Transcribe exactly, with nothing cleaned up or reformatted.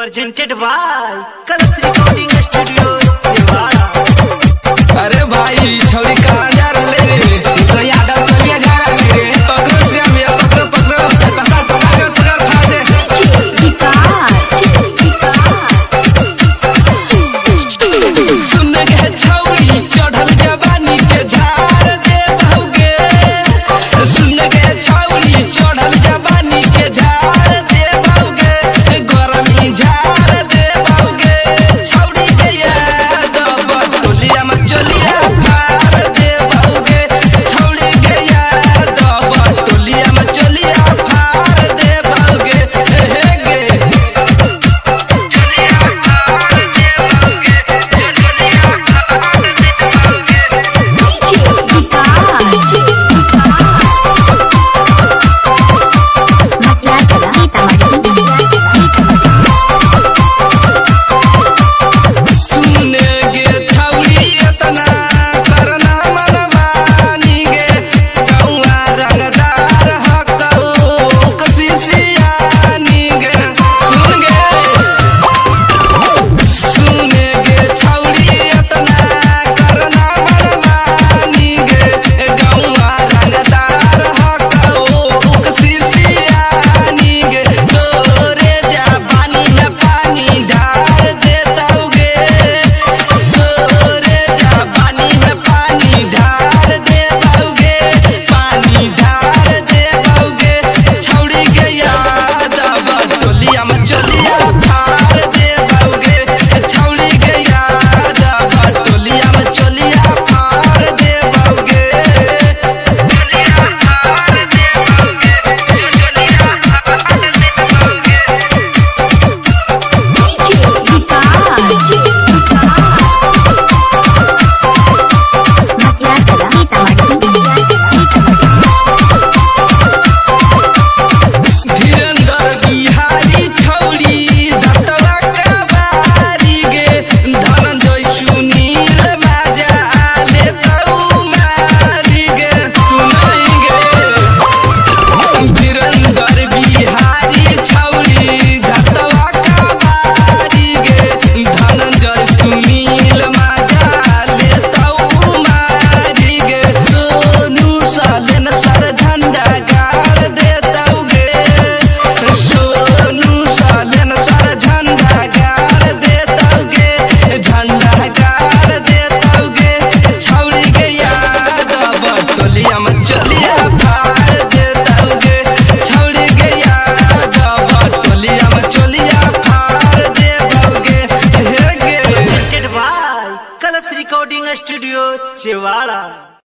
presented by Colors Recording Studio, Chewara। अरे भाई छौरी कहाँ जा रहे रे? तो यादव चलिए जा रहे रे। पकड़ो श्याम भैया, पकड़ो पकड़ो पकड़ पकड़ पकड़ खा दे। सुन के छौरी चढ़ल जवानी के झाड़ दे बहुगे। सुन के छौरी चढ़ल जवानी के झाड़ दे बहुगे। गरमी झाड़ दे बहुगे। छौरी के याद बटोलिया में चलिया फाड़ दे बहुगे। छौरी के याद बटोलिया में चलिया फाड़ दे बहुगे। हे गे Colors Recording Studio, Chewara।